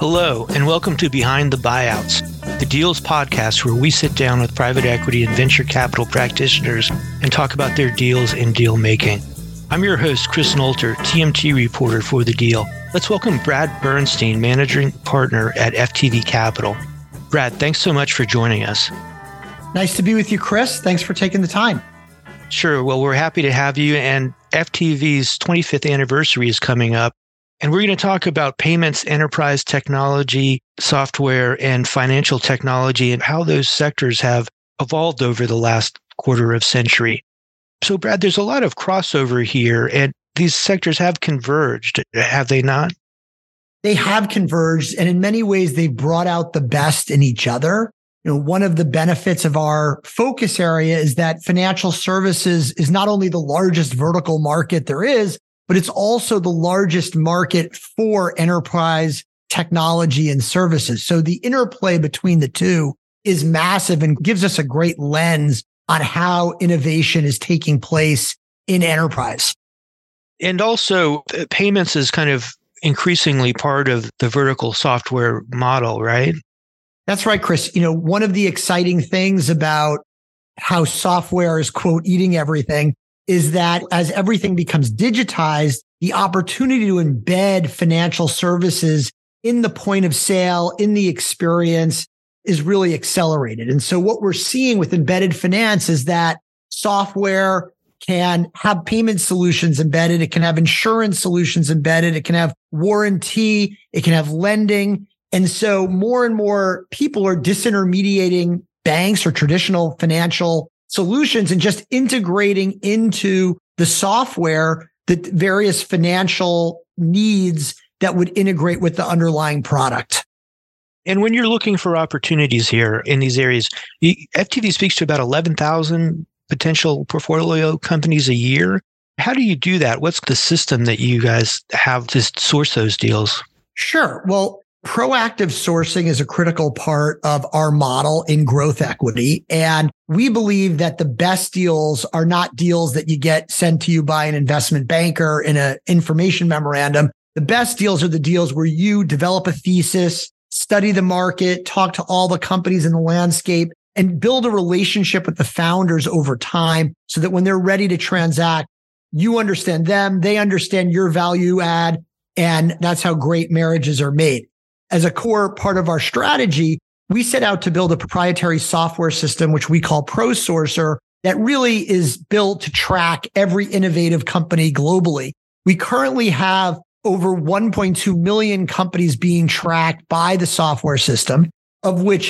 Hello, and welcome to Behind the Buyouts, the Deals podcast where we sit down with private equity and venture capital practitioners and talk about their deals and deal making. I'm your host, Chris Nolter, TMT reporter for The Deal. Let's welcome Brad Bernstein, managing partner at FTV Capital. Brad, thanks so much for joining us. Nice to be with you, Chris. Thanks for taking the time. Sure. Well, we're happy to have you. And FTV's 25th anniversary is coming up. And we're going to talk about payments, enterprise technology, software, and financial technology, and how those sectors have evolved over the last quarter of century. So, Brad, there's a lot of crossover here, and these sectors have converged, have they not? They have converged, and in many ways, they've brought out the best in each other. One of the benefits of our focus area is that financial services is not only the largest vertical market there is, but it's also the largest market for enterprise technology and services. So the interplay between the two is massive and gives us a great lens on how innovation is taking place in enterprise. And also, payments is kind of increasingly part of the vertical software model, right? That's right, Chris. One of the exciting things about how software is, quote, eating everything is that as everything becomes digitized, the opportunity to embed financial services in the point of sale, in the experience is really accelerated. And so what we're seeing with embedded finance is that software can have payment solutions embedded. It can have insurance solutions embedded. It can have warranty. It can have lending. And so more and more people are disintermediating banks or traditional financial solutions and just integrating into the software the various financial needs that would integrate with the underlying product. And when you're looking for opportunities here in these areas, FTV speaks to about 11,000 potential portfolio companies a year. How do you do that? What's the system that you guys have to source those deals? Sure. Well, proactive sourcing is a critical part of our model in growth equity. And we believe that the best deals are not deals that you get sent to you by an investment banker in an information memorandum. The best deals are the deals where you develop a thesis, study the market, talk to all the companies in the landscape, and build a relationship with the founders over time so that when they're ready to transact, you understand them, they understand your value add, and that's how great marriages are made. As a core part of our strategy, we set out to build a proprietary software system, which we call ProSourcer, that really is built to track every innovative company globally. We currently have over 1.2 million companies being tracked by the software system, of which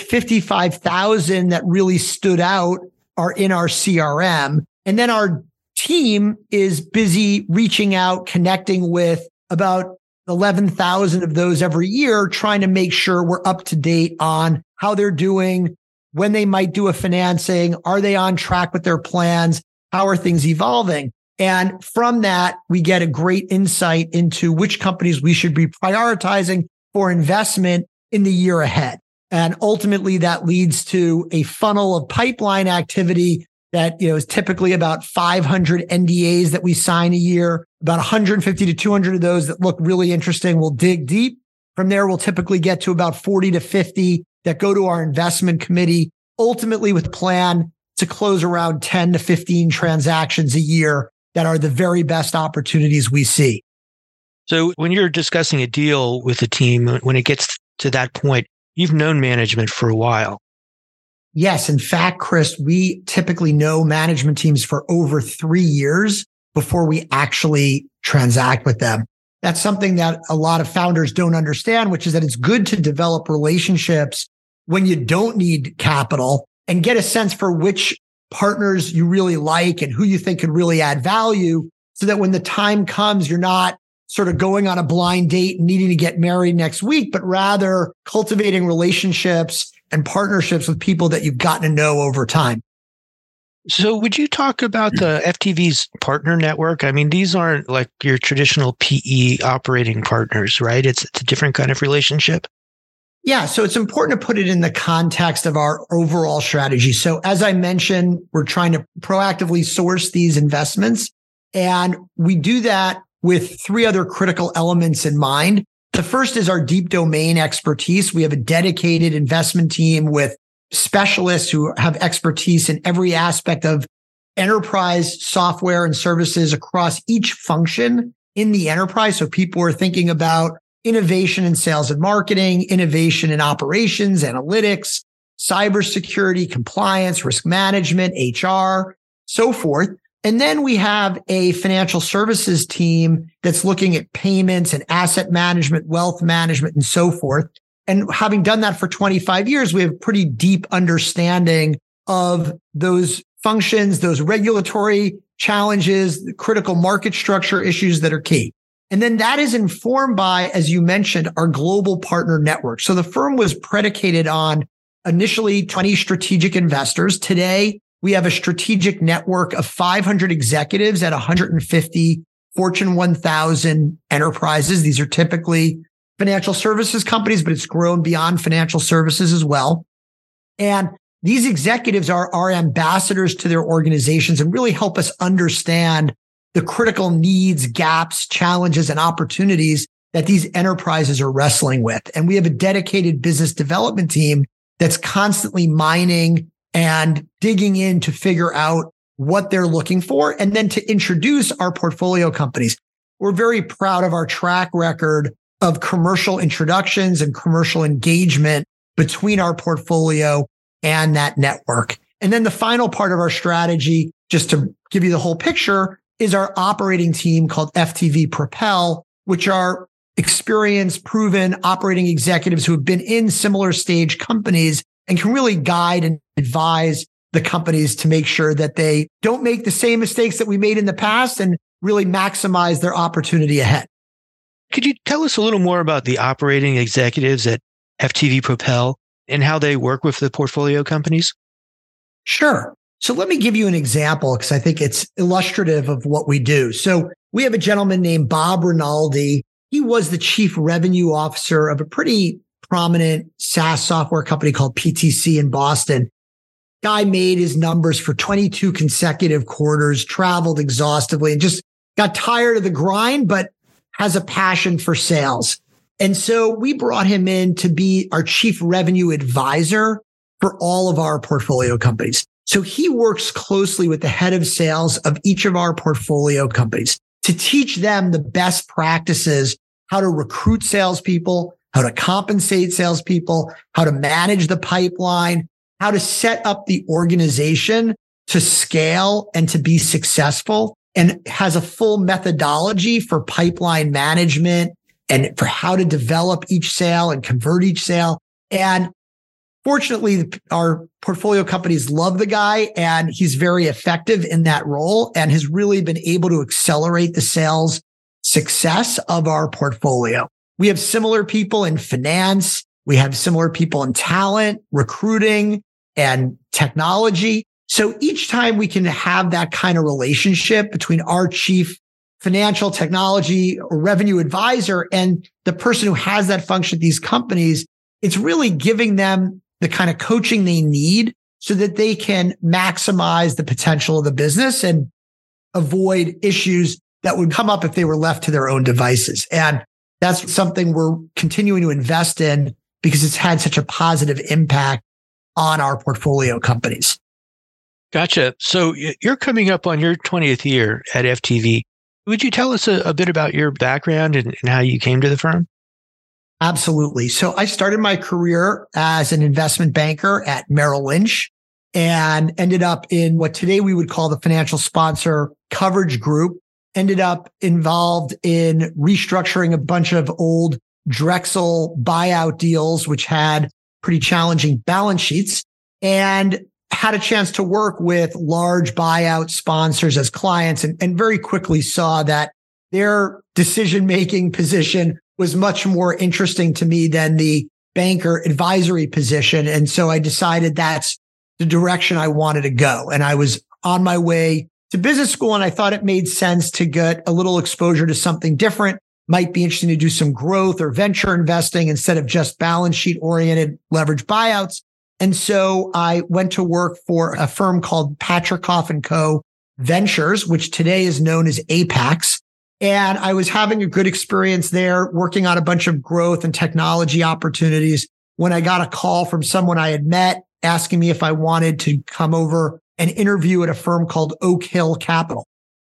55,000 that really stood out are in our CRM. And then our team is busy reaching out, connecting with about 11,000 of those every year, trying to make sure we're up to date on how they're doing, when they might do a financing, are they on track with their plans, how are things evolving? And from that, we get a great insight into which companies we should be prioritizing for investment in the year ahead. And ultimately, that leads to a funnel of pipeline activity that is typically about 500 NDAs that we sign a year. About 150 to 200 of those that look really interesting will dig deep. From there, we'll typically get to about 40 to 50 that go to our investment committee, ultimately with a plan to close around 10 to 15 transactions a year that are the very best opportunities we see. So when you're discussing a deal with a team, when it gets to that point, you've known management for a while. Yes. In fact, Chris, we typically know management teams for over 3 years before we actually transact with them. That's something that a lot of founders don't understand, which is that it's good to develop relationships when you don't need capital and get a sense for which partners you really like and who you think could really add value so that when the time comes, you're not sort of going on a blind date and needing to get married next week, but rather cultivating relationships and partnerships with people that you've gotten to know over time. So would you talk about the FTV's partner network? I mean, these aren't like your traditional PE operating partners, right? It's a different kind of relationship. Yeah. So it's important to put it in the context of our overall strategy. So as I mentioned, we're trying to proactively source these investments, and we do that with three other critical elements in mind. The first is our deep domain expertise. We have a dedicated investment team with specialists who have expertise in every aspect of enterprise software and services across each function in the enterprise. So people are thinking about innovation in sales and marketing, innovation in operations, analytics, cybersecurity, compliance, risk management, HR, so forth. And then we have a financial services team that's looking at payments and asset management, wealth management, and so forth. And having done that for 25 years, we have pretty deep understanding of those functions, those regulatory challenges, the critical market structure issues that are key. And then that is informed by, as you mentioned, our global partner network. So the firm was predicated on initially 20 strategic investors. Today, we have a strategic network of 500 executives at 150 Fortune 1000 enterprises. These are typically financial services companies, but it's grown beyond financial services as well. And these executives are our ambassadors to their organizations and really help us understand the critical needs, gaps, challenges, and opportunities that these enterprises are wrestling with. And we have a dedicated business development team that's constantly mining and digging in to figure out what they're looking for, and then to introduce our portfolio companies. We're very proud of our track record of commercial introductions and commercial engagement between our portfolio and that network. And then the final part of our strategy, just to give you the whole picture, is our operating team called FTV Propel, which are experienced, proven operating executives who have been in similar stage companies and can really guide and advise the companies to make sure that they don't make the same mistakes that we made in the past and really maximize their opportunity ahead. Could you tell us a little more about the operating executives at FTV Propel and how they work with the portfolio companies? Sure. So let me give you an example because I think it's illustrative of what we do. So we have a gentleman named Bob Rinaldi. He was the chief revenue officer of a pretty prominent SaaS software company called PTC in Boston. Guy made his numbers for 22 consecutive quarters, traveled exhaustively, and just got tired of the grind, but has a passion for sales. And so we brought him in to be our chief revenue advisor for all of our portfolio companies. So he works closely with the head of sales of each of our portfolio companies to teach them the best practices, how to recruit salespeople, how to compensate salespeople, how to manage the pipeline, how to set up the organization to scale and to be successful, and has a full methodology for pipeline management and for how to develop each sale and convert each sale. And fortunately, our portfolio companies love the guy, and he's very effective in that role and has really been able to accelerate the sales success of our portfolio. We have similar people in finance. We have similar people in talent, recruiting, and technology. So each time we can have that kind of relationship between our chief financial technology or revenue advisor and the person who has that function at these companies, it's really giving them the kind of coaching they need so that they can maximize the potential of the business and avoid issues that would come up if they were left to their own devices. And that's something we're continuing to invest in because it's had such a positive impact on our portfolio companies. Gotcha. So you're coming up on your 20th year at FTV. Would you tell us a bit about your background and how you came to the firm? Absolutely. So I started my career as an investment banker at Merrill Lynch and ended up in what today we would call the financial sponsor coverage group, ended up involved in restructuring a bunch of old Drexel buyout deals, which had pretty challenging balance sheets, and had a chance to work with large buyout sponsors as clients and very quickly saw that their decision-making position was much more interesting to me than the banker advisory position. And so I decided that's the direction I wanted to go. And I was on my way to business school and I thought it made sense to get a little exposure to something different. Might be interesting to do some growth or venture investing instead of just balance sheet oriented leverage buyouts. And so I went to work for a firm called Patricof & Co. Ventures, which today is known as Apax. And I was having a good experience there, working on a bunch of growth and technology opportunities, when I got a call from someone I had met asking me if I wanted to come over and interview at a firm called Oak Hill Capital.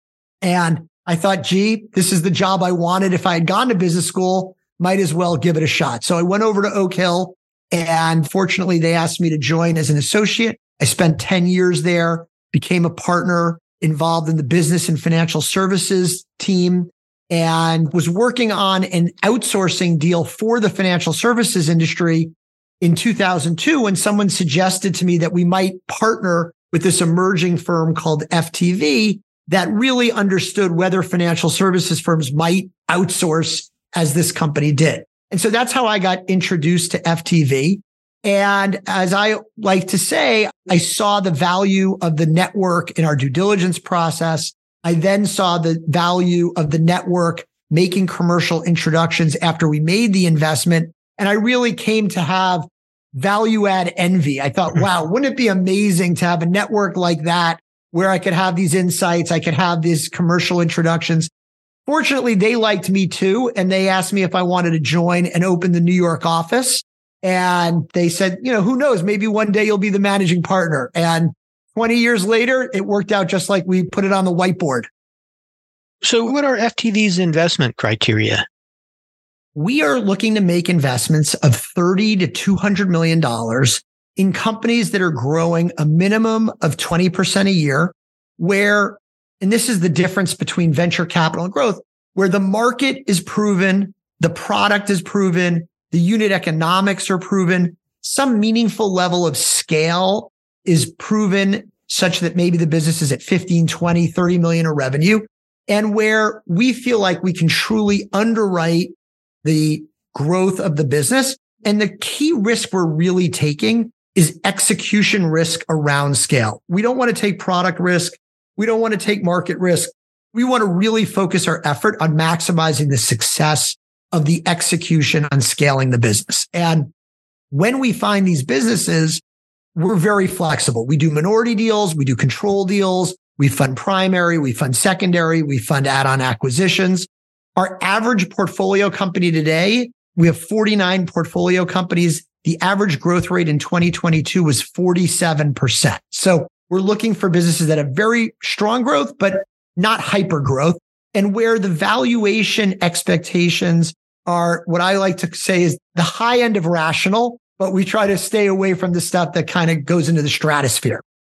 And I thought, gee, this is the job I wanted. If I had gone to business school, might as well give it a shot. So I went over to Oak Hill, and fortunately, they asked me to join as an associate. I spent 10 years there, became a partner involved in the business and financial services team, and was working on an outsourcing deal for the financial services industry in 2002 when someone suggested to me that we might partner with this emerging firm called FTV that really understood whether financial services firms might outsource as this company did. And so that's how I got introduced to FTV. And as I like to say, I saw the value of the network in our due diligence process. I then saw the value of the network making commercial introductions after we made the investment. And I really came to have value add envy. I thought, wow, wouldn't it be amazing to have a network like that where I could have these insights, I could have these commercial introductions. Fortunately, they liked me too. And they asked me if I wanted to join and open the New York office. And they said, who knows, maybe one day you'll be the managing partner. And 20 years later, it worked out just like we put it on the whiteboard. So what are FTV's investment criteria? We are looking to make investments of $30 to $200 million in companies that are growing a minimum of 20% a year, where, and this is the difference between venture capital and growth, where the market is proven, the product is proven, the unit economics are proven, some meaningful level of scale is proven such that maybe the business is at 15, 20, 30 million of revenue, and where we feel like we can truly underwrite the growth of the business. And the key risk we're really taking is execution risk around scale. We don't want to take product risk. We don't want to take market risk. We want to really focus our effort on maximizing the success of the execution on scaling the business. And when we find these businesses, we're very flexible. We do minority deals. We do control deals. We fund primary. We fund secondary. We fund add-on acquisitions. Our average portfolio company today, we have 49 portfolio companies. The average growth rate in 2022 was 47%. So we're looking for businesses that have very strong growth, but not hyper growth, and where the valuation expectations are what I like to say is the high end of rational, but we try to stay away from the stuff that kind of goes into the stratosphere.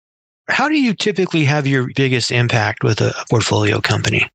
How do you typically have your biggest impact with a portfolio company?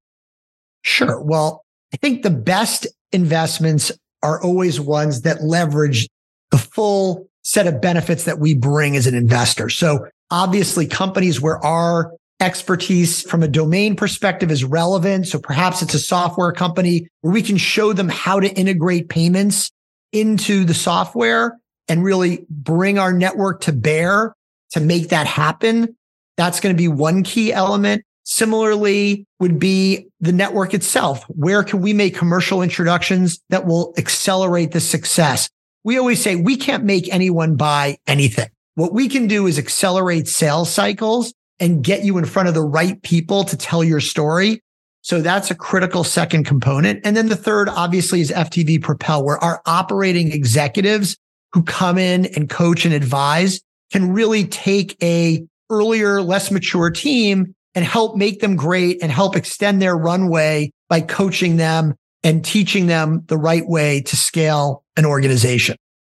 Sure. Well, I think the best investments are always ones that leverage the full set of benefits that we bring as an investor. So obviously companies where our expertise from a domain perspective is relevant. So perhaps it's a software company where we can show them how to integrate payments into the software and really bring our network to bear to make that happen. That's going to be one key element. Similarly would be the network itself. Where can we make commercial introductions that will accelerate the success? We always say we can't make anyone buy anything. What we can do is accelerate sales cycles and get you in front of the right people to tell your story. So that's a critical second component. And then the third, obviously, is FTV Propel, where our operating executives who come in and coach and advise can really take a earlier, less mature team and help make them great and help extend their runway by coaching them and teaching them the right way to scale an organization.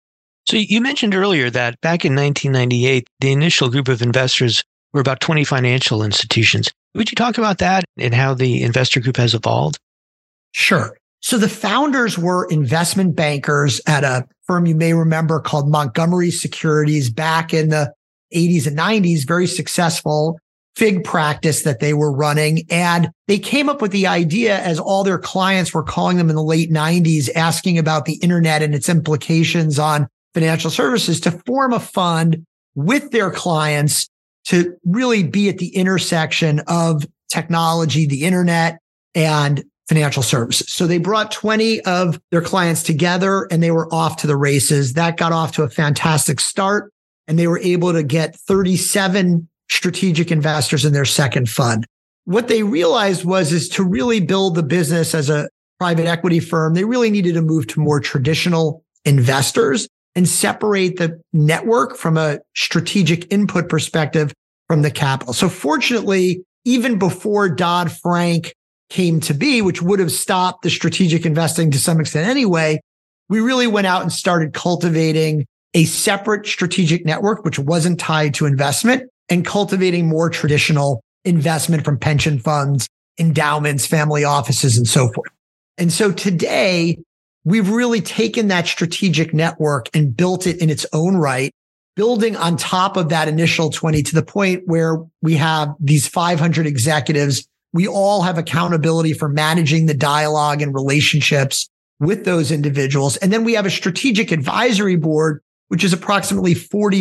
So you mentioned earlier that back in 1998, the initial group of investors were about 20 financial institutions. Would you talk about that and how the investor group has evolved? Sure. So the founders were investment bankers at a firm you may remember called Montgomery Securities back in the 80s and 90s, very successful FIG practice that they were running. And they came up with the idea as all their clients were calling them in the late 90s, asking about the internet and its implications on financial services, to form a fund with their clients to really be at the intersection of technology, the internet, and financial services. So they brought 20 of their clients together and they were off to the races. That got off to a fantastic start, and they were able to get 37 strategic investors in their second fund. what they realized is to really build the business as a private equity firm, they really needed to move to more traditional investors and separate the network from a strategic input perspective from the capital. So fortunately, even before Dodd-Frank came to be, which would have stopped the strategic investing to some extent anyway, we really went out and started cultivating a separate strategic network, which wasn't tied to investment, and cultivating more traditional investment from pension funds, endowments, family offices, and so forth. And so today, we've really taken that strategic network and built it in its own right, building on top of that initial 20 to the point where we have these 500 executives. We all have accountability for managing the dialogue and relationships with those individuals. And then we have a strategic advisory board, which is approximately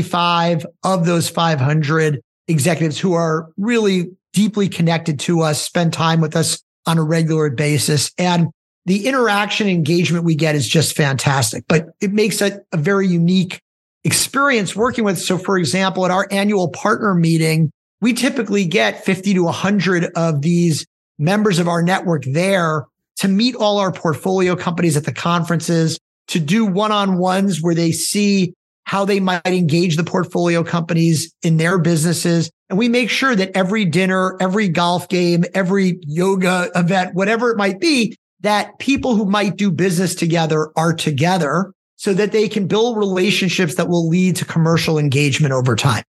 45 of those 500 executives who are really deeply connected to us, spend time with us on a regular basis. And the interaction engagement we get is just fantastic, but it makes it a very unique experience working with. So for example, at our annual partner meeting, we typically get 50 to 100 of these members of our network there to meet all our portfolio companies at the conferences, to do one-on-ones where they see how they might engage the portfolio companies in their businesses. And we make sure that every dinner, every golf game, every yoga event, whatever it might be, that people who might do business together are together so that they can build relationships that will lead to commercial engagement over time.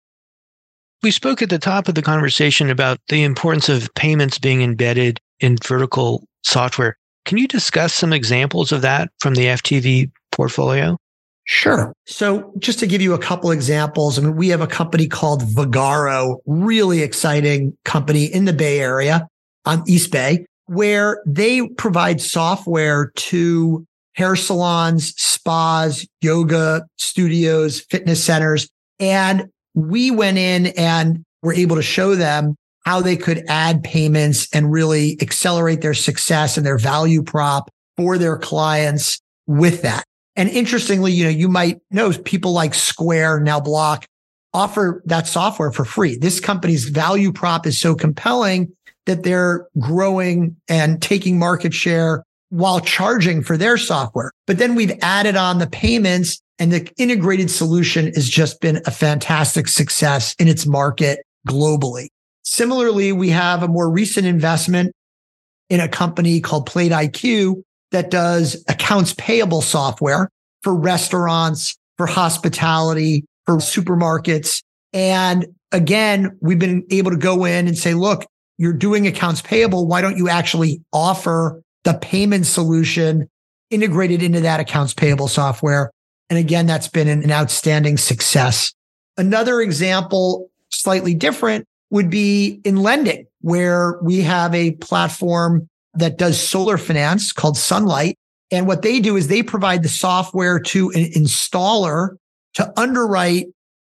We spoke at the top of the conversation about the importance of payments being embedded in vertical software. Can you discuss some examples of that from the FTV portfolio? Sure. So just to give you a couple examples, I mean, we have a company called Vagaro, really exciting company in the Bay Area on East Bay, where they provide software to hair salons, spas, yoga studios, fitness centers. And we went in and were able to show them how they could add payments and really accelerate their success and their value prop for their clients with that. And interestingly, you might know people like Square, Now Block, offer that software for free. This company's value prop is so compelling that they're growing and taking market share while charging for their software. But then we've added on the payments, and the integrated solution has just been a fantastic success in its market globally. Similarly, we have a more recent investment in a company called Plate IQ that does accounts payable software for restaurants, for hospitality, for supermarkets. And again, we've been able to go in and say, look, you're doing accounts payable. Why don't you actually offer the payment solution integrated into that accounts payable software? And again, that's been an outstanding success. Another example, slightly different, would be in lending, where we have a platform that does solar finance called Sunlight. And what they do is they provide the software to an installer to underwrite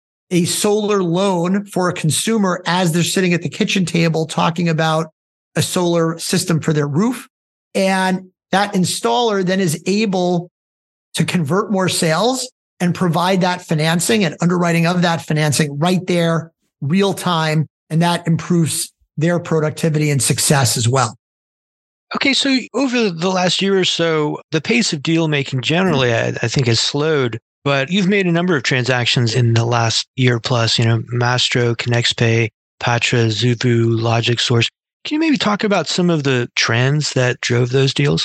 a solar loan for a consumer as they're sitting at the kitchen table talking about a solar system for their roof. And that installer then is able to convert more sales and provide that financing and underwriting of that financing right there, real time. And that improves their productivity and success as well. Okay, so over the last year or so, the pace of deal making generally, I think, has slowed. But you've made a number of transactions in the last year plus, Mastro, ConnexPay, Patra, Zubu, LogicSource. Can you maybe talk about some of the trends that drove those deals?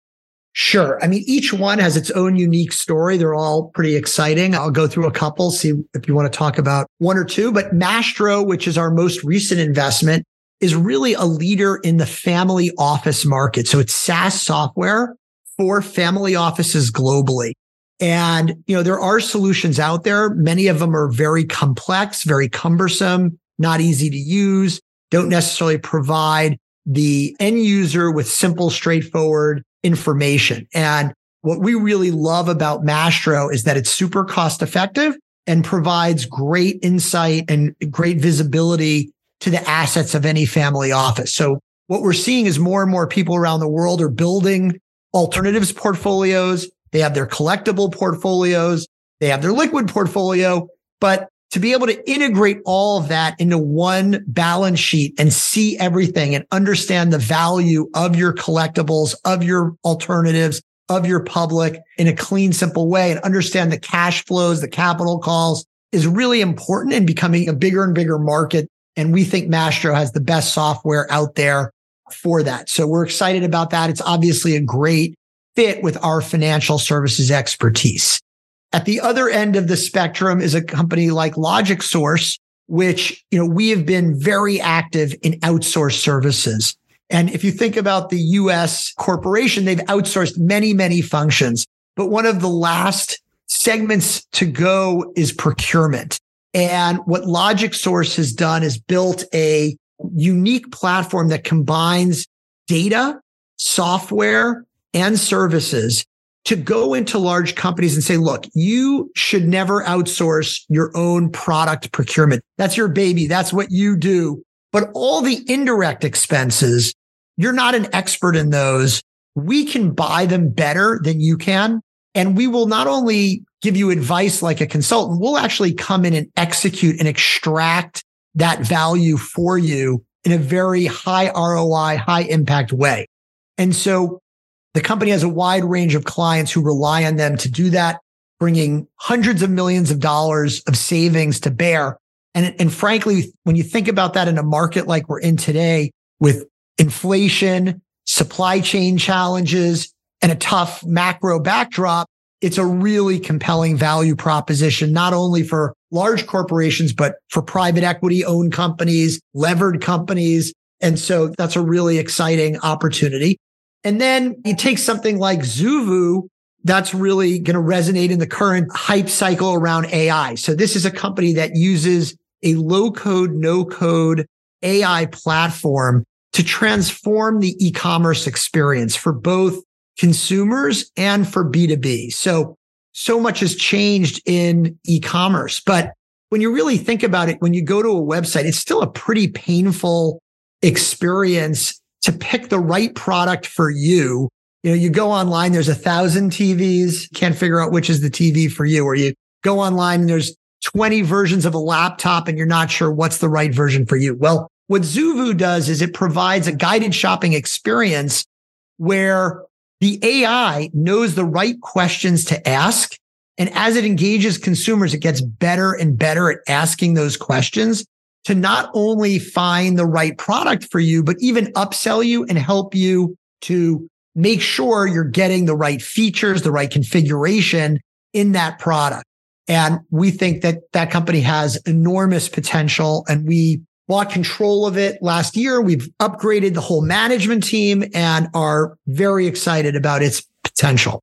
Sure. I mean, each one has its own unique story. They're all pretty exciting. I'll go through a couple, see if you want to talk about one or two. But Mastro, which is our most recent investment, is really a leader in the family office market. So it's SaaS software for family offices globally. And, there are solutions out there. Many of them are very complex, very cumbersome, not easy to use, don't necessarily provide the end user with simple, straightforward information. And what we really love about Mastro is that it's super cost effective and provides great insight and great visibility to the assets of any family office. So what we're seeing is more and more people around the world are building alternatives portfolios. They have their collectible portfolios. They have their liquid portfolio. But to be able to integrate all of that into one balance sheet and see everything and understand the value of your collectibles, of your alternatives, of your public in a clean, simple way, and understand the cash flows, the capital calls is really important in becoming a bigger and bigger market. And we think Mastro has the best software out there for that. So we're excited about that. It's obviously a great fit with our financial services expertise. At the other end of the spectrum is a company like LogicSource, which, we have been very active in outsourced services. And if you think about the US corporation, they've outsourced many, many functions. But one of the last segments to go is procurement. And what LogicSource has done is built a unique platform that combines data, software, and services to go into large companies and say, look, you should never outsource your own product procurement. That's your baby. That's what you do. But all the indirect expenses, you're not an expert in those. We can buy them better than you can. And we will not only give you advice like a consultant, we'll actually come in and execute and extract that value for you in a very high ROI, high impact way. And so the company has a wide range of clients who rely on them to do that, bringing hundreds of millions of dollars of savings to bear. And frankly, when you think about that in a market like we're in today with inflation, supply chain challenges, and a tough macro backdrop, it's a really compelling value proposition, not only for large corporations, but for private equity owned companies, levered companies. And so that's a really exciting opportunity. And then you take something like Zuvu, that's really going to resonate in the current hype cycle around AI. So this is a company that uses a low code, no code AI platform to transform the e-commerce experience for both consumers and for B2B. So much has changed in e-commerce, but when you really think about it, when you go to a website, it's still a pretty painful experience to pick the right product for you. You go online, there's 1,000 TVs, can't figure out which is the TV for you, or you go online and there's 20 versions of a laptop and you're not sure what's the right version for you. Well, what Zuvu does is it provides a guided shopping experience where the AI knows the right questions to ask. And as it engages consumers, it gets better and better at asking those questions to not only find the right product for you, but even upsell you and help you to make sure you're getting the right features, the right configuration in that product. And we think that that company has enormous potential, and we bought control of it last year. We've upgraded the whole management team and are very excited about its potential.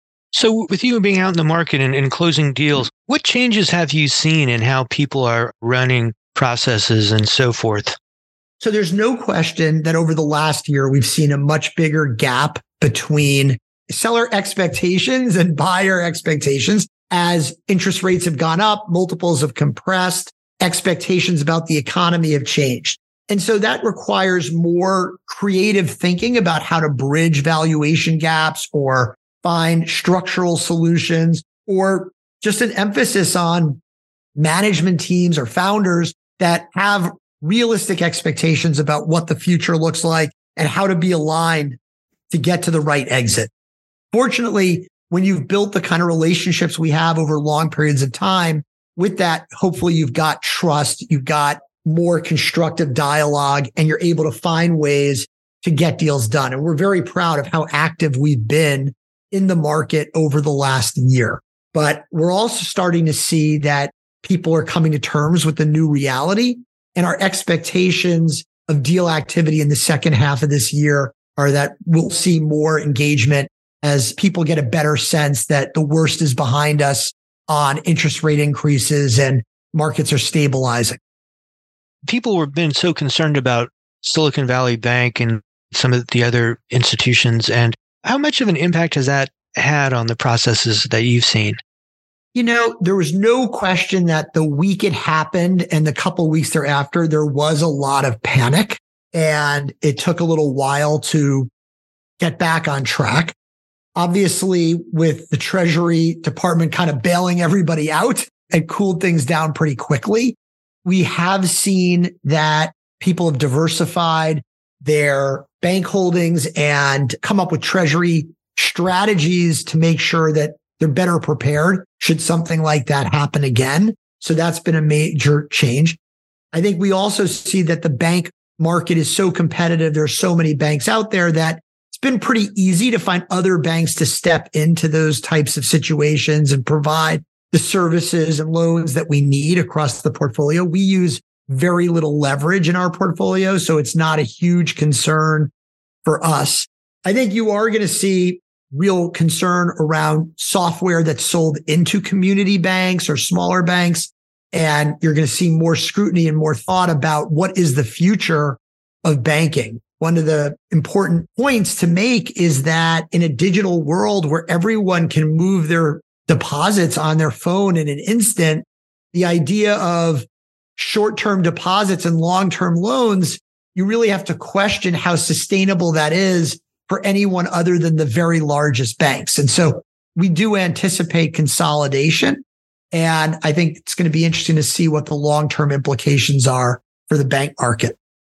So with you being out in the market and closing deals, what changes have you seen in how people are running processes and so forth? So there's no question that over the last year, we've seen a much bigger gap between seller expectations and buyer expectations. As interest rates have gone up, multiples have compressed, expectations about the economy have changed. And so that requires more creative thinking about how to bridge valuation gaps or find structural solutions, or just an emphasis on management teams or founders that have realistic expectations about what the future looks like and how to be aligned to get to the right exit. Fortunately, when you've built the kind of relationships we have over long periods of time, with that, hopefully you've got trust, you've got more constructive dialogue, and you're able to find ways to get deals done. And we're very proud of how active we've been in the market over the last year. But we're also starting to see that people are coming to terms with the new reality, and our expectations of deal activity in the second half of this year are that we'll see more engagement as people get a better sense that the worst is behind us on interest rate increases and markets are stabilizing. People have been so concerned about Silicon Valley Bank and some of the other institutions. And how much of an impact has that had on the processes that you've seen? There was no question that the week it happened and the couple of weeks thereafter, there was a lot of panic, and it took a little while to get back on track. Obviously, with the Treasury Department kind of bailing everybody out it cooled things down pretty quickly. We have seen that people have diversified their bank holdings and come up with treasury strategies to make sure that they're better prepared should something like that happen again. So that's been a major change. I think we also see that the bank market is so competitive. There's so many banks out there that it's been pretty easy to find other banks to step into those types of situations and provide the services and loans that we need across the portfolio. We use very little leverage in our portfolio, so it's not a huge concern for us. I think you are going to see real concern around software that's sold into community banks or smaller banks. And you're going to see more scrutiny and more thought about what is the future of banking. One of the important points to make is that in a digital world where everyone can move their deposits on their phone in an instant, the idea of short-term deposits and long-term loans, you really have to question how sustainable that is for anyone other than the very largest banks. And so we do anticipate consolidation. And I think it's going to be interesting to see what the long-term implications are for the bank market.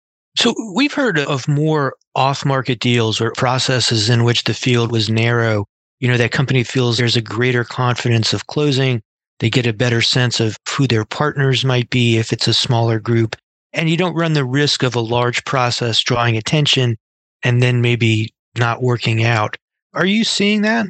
So we've heard of more off-market deals or processes in which the field was narrow. That company feels there's a greater confidence of closing. They get a better sense of who their partners might be if it's a smaller group. And you don't run the risk of a large process drawing attention and then maybe not working out. Are you seeing that?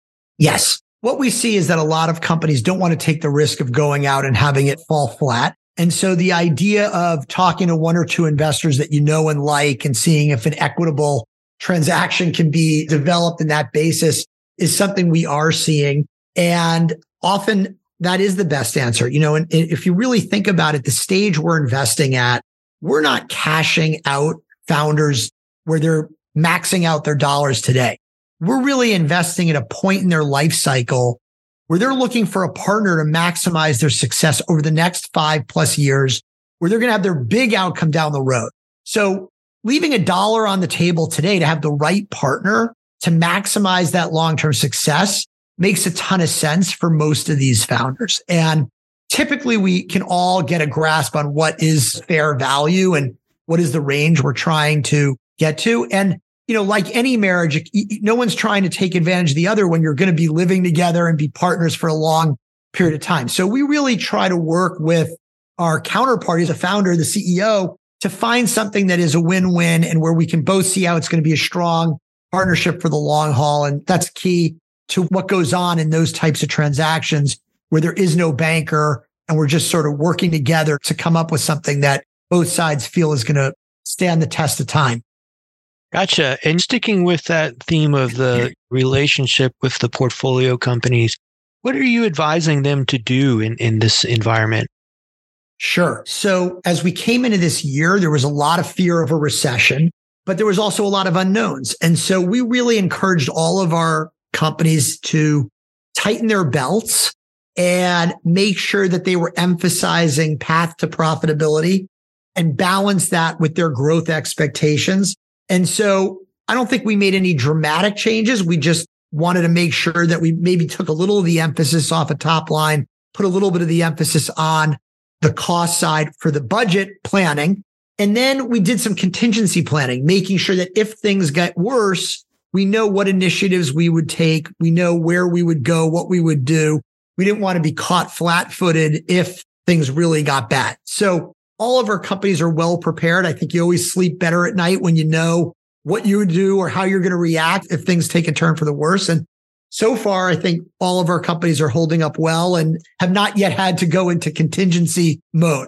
Yes. What we see is that a lot of companies don't want to take the risk of going out and having it fall flat. And so the idea of talking to one or two investors that you know and like and seeing if an equitable transaction can be developed in that basis is something we are seeing. And often that is the best answer. And if you really think about it, the stage we're investing at, we're not cashing out founders where they're maxing out their dollars today. We're really investing at a point in their life cycle where they're looking for a partner to maximize their success over the next 5+ years, where they're going to have their big outcome down the road. So leaving $1 on the table today to have the right partner to maximize that long-term success makes a ton of sense for most of these founders. And typically we can all get a grasp on what is fair value and what is the range we're trying to get to. And like any marriage, no one's trying to take advantage of the other when you're going to be living together and be partners for a long period of time. So we really try to work with our counterparty, the founder, the CEO, to find something that is a win-win and where we can both see how it's going to be a strong partnership for the long haul. And that's key to what goes on in those types of transactions where there is no banker and we're just sort of working together to come up with something that both sides feel is going to stand the test of time. Gotcha. And sticking with that theme of the relationship with the portfolio companies, what are you advising them to do in this environment? Sure. So as we came into this year, there was a lot of fear of a recession, but there was also a lot of unknowns. And so we really encouraged all of our companies to tighten their belts and make sure that they were emphasizing path to profitability and balance that with their growth expectations. And so I don't think we made any dramatic changes. We just wanted to make sure that we maybe took a little of the emphasis off a top line, put a little bit of the emphasis on the cost side for the budget planning. And then we did some contingency planning, making sure that if things get worse, we know what initiatives we would take. We know where we would go, what we would do. We didn't want to be caught flat-footed if things really got bad. So all of our companies are well prepared. I think you always sleep better at night when you know what you would do or how you're going to react if things take a turn for the worse. And so far, I think all of our companies are holding up well and have not yet had to go into contingency mode.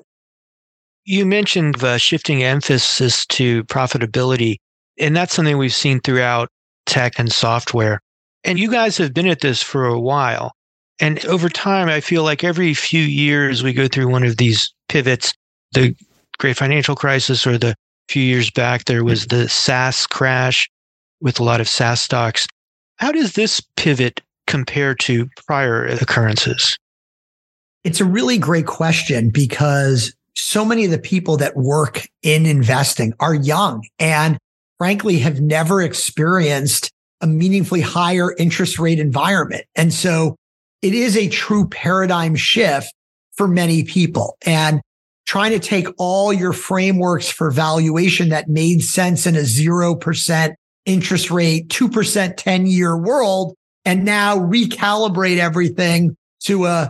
You mentioned the shifting emphasis to profitability, and that's something we've seen throughout tech and software. And you guys have been at this for a while. And over time, I feel like every few years we go through one of these pivots. The great financial crisis, or the few years back, there was the SaaS crash with a lot of SaaS stocks. How does this pivot compare to prior occurrences? It's a really great question because so many of the people that work in investing are young and frankly have never experienced a meaningfully higher interest rate environment. And so it is a true paradigm shift for many people. And trying to take all your frameworks for valuation that made sense in a 0% interest rate, 2% 10-year world, and now recalibrate everything to a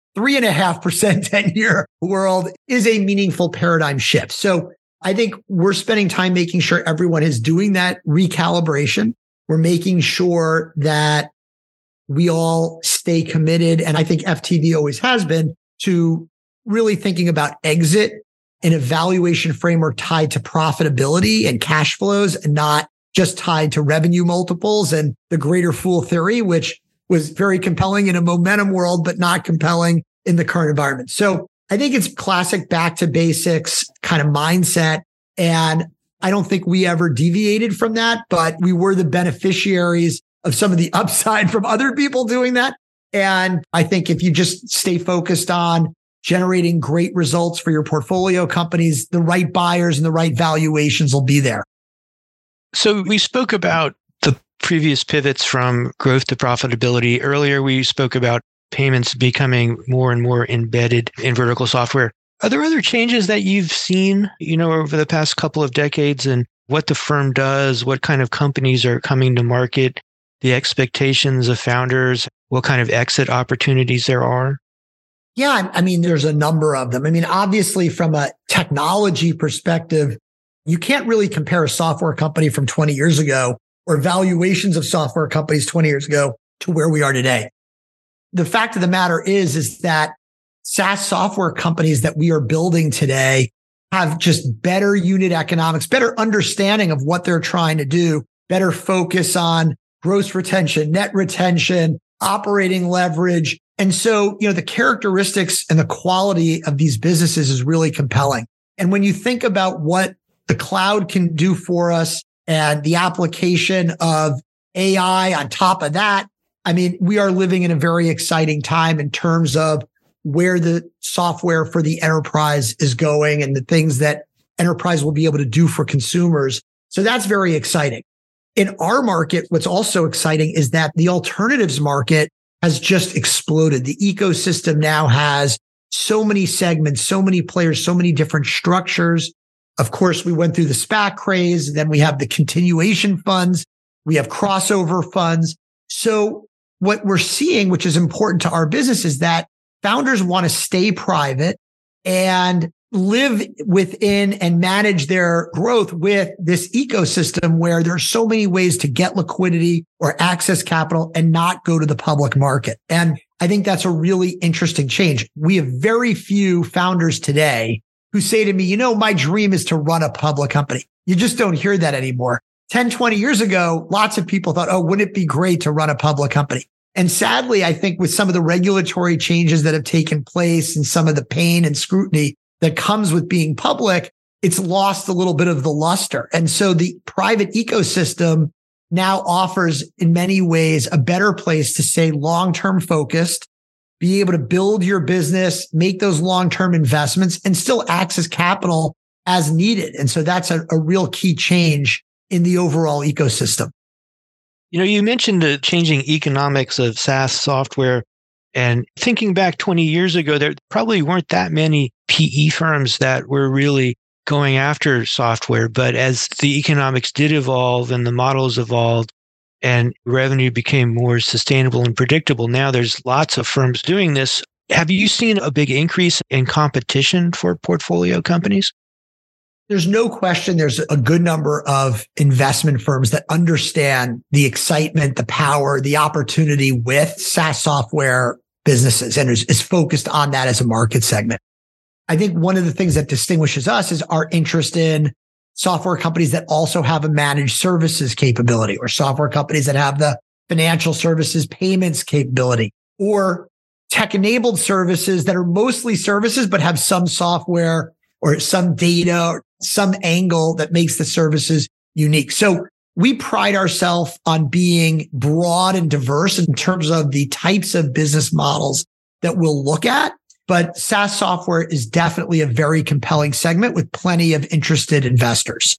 3.5% 10-year world is a meaningful paradigm shift. So I think we're spending time making sure everyone is doing that recalibration. We're making sure that we all stay committed. And I think FTV always has been to really thinking about exit and evaluation framework tied to profitability and cash flows and not just tied to revenue multiples and the greater fool theory, which was very compelling in a momentum world, but not compelling in the current environment. So I think it's classic back to basics kind of mindset. And I don't think we ever deviated from that, but we were the beneficiaries of some of the upside from other people doing that. And I think if you just stay focused on generating great results for your portfolio companies, the right buyers and the right valuations will be there. So we spoke about the previous pivots from growth to profitability. Earlier, we spoke about payments becoming more and more embedded in vertical software. Are there other changes that you've seen, over the past couple of decades and what the firm does, what kind of companies are coming to market, the expectations of founders, what kind of exit opportunities there are? Yeah, I mean, there's a number of them. I mean, obviously, from a technology perspective, you can't really compare a software company from 20 years ago or valuations of software companies 20 years ago to where we are today. The fact of the matter is that SaaS software companies that we are building today have just better unit economics, better understanding of what they're trying to do, better focus on gross retention, net retention, operating leverage. And so, the characteristics and the quality of these businesses is really compelling. And when you think about what the cloud can do for us and the application of AI on top of that, I mean, we are living in a very exciting time in terms of where the software for the enterprise is going and the things that enterprise will be able to do for consumers. So that's very exciting. In our market, what's also exciting is that the alternatives market has just exploded. The ecosystem now has so many segments, so many players, so many different structures. Of course, we went through the SPAC craze. Then we have the continuation funds. We have crossover funds. So what we're seeing, which is important to our business, is that founders want to stay private and live within and manage their growth with this ecosystem where there's so many ways to get liquidity or access capital and not go to the public market. And I think that's a really interesting change. We have very few founders today who say to me, my dream is to run a public company. You just don't hear that anymore. 10, 20 years ago, lots of people thought, oh, wouldn't it be great to run a public company? And sadly, I think with some of the regulatory changes that have taken place and some of the pain and scrutiny that comes with being public, it's lost a little bit of the luster. And so the private ecosystem now offers in many ways a better place to stay long-term focused, be able to build your business, make those long-term investments and still access capital as needed. And so that's a real key change in the overall ecosystem. You mentioned the changing economics of SaaS software. And thinking back 20 years ago, there probably weren't that many PE firms that were really going after software. But as the economics did evolve and the models evolved and revenue became more sustainable and predictable, now there's lots of firms doing this. Have you seen a big increase in competition for portfolio companies? There's no question there's a good number of investment firms that understand the excitement, the power, the opportunity with SaaS software businesses and is focused on that as a market segment. I think one of the things that distinguishes us is our interest in software companies that also have a managed services capability or software companies that have the financial services payments capability or tech-enabled services that are mostly services but have some software or some data or some angle that makes the services unique. So we pride ourselves on being broad and diverse in terms of the types of business models that we'll look at. But SaaS software is definitely a very compelling segment with plenty of interested investors.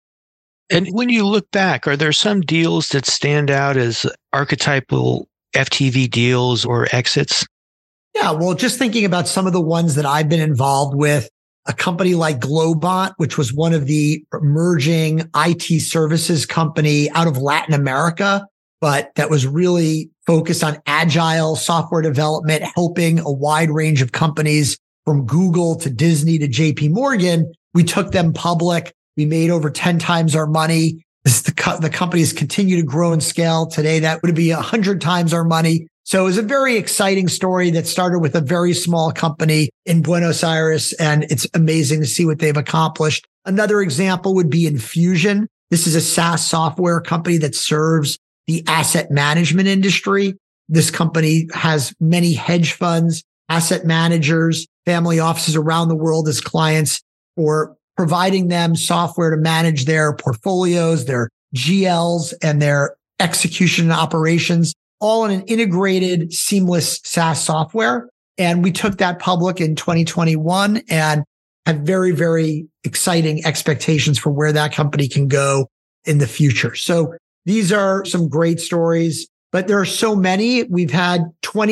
And when you look back, are there some deals that stand out as archetypal FTV deals or exits? Yeah, well, just thinking about some of the ones that I've been involved with, a company like Globant, which was one of the emerging IT services company out of Latin America, but that was really focused on agile software development, helping a wide range of companies from Google to Disney to JP Morgan. We took them public. We made over 10 times our money. The companies continue to grow and scale. Today, that would be 100 times our money. So it was a very exciting story that started with a very small company in Buenos Aires, and it's amazing to see what they've accomplished. Another example would be Infusion. This is a SaaS software company that serves the asset management industry. This company has many hedge funds, asset managers, family offices around the world as clients for providing them software to manage their portfolios, their GLs, and their execution and operations, all in an integrated, seamless SaaS software. And we took that public in 2021 and have very, very exciting expectations for where that company can go in the future. So these are some great stories, but there are so many. We've had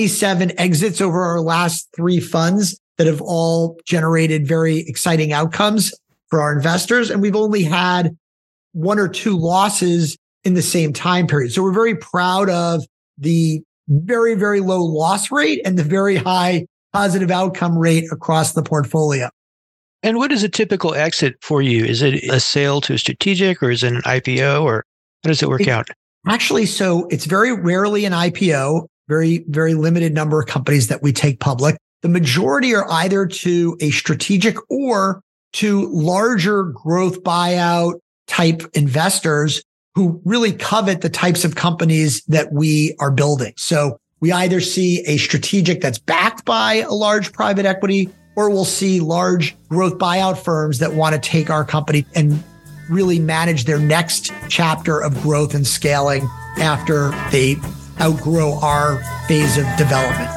27 exits over our last 3 funds that have all generated very exciting outcomes for our investors. And we've only had 1 or 2 losses in the same time period. So we're very proud of the very, very low loss rate and the very high positive outcome rate across the portfolio. And what is a typical exit for you? Is it a sale to a strategic, or is it an IPO, or how does it work out? Actually, so it's very rarely an IPO, very, very limited number of companies that we take public. The majority are either to a strategic or to larger growth buyout type investors who really covet the types of companies that we are building. So we either see a strategic that's backed by a large private equity, or we'll see large growth buyout firms that want to take our company and really manage their next chapter of growth and scaling after they outgrow our phase of development.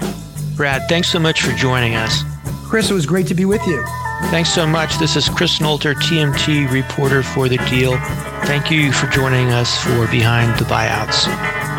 Brad, thanks so much for joining us. Chris, it was great to be with you. Thanks so much. This is Chris Noelter, TMT reporter for The Deal. Thank you for joining us for Behind the Buyouts.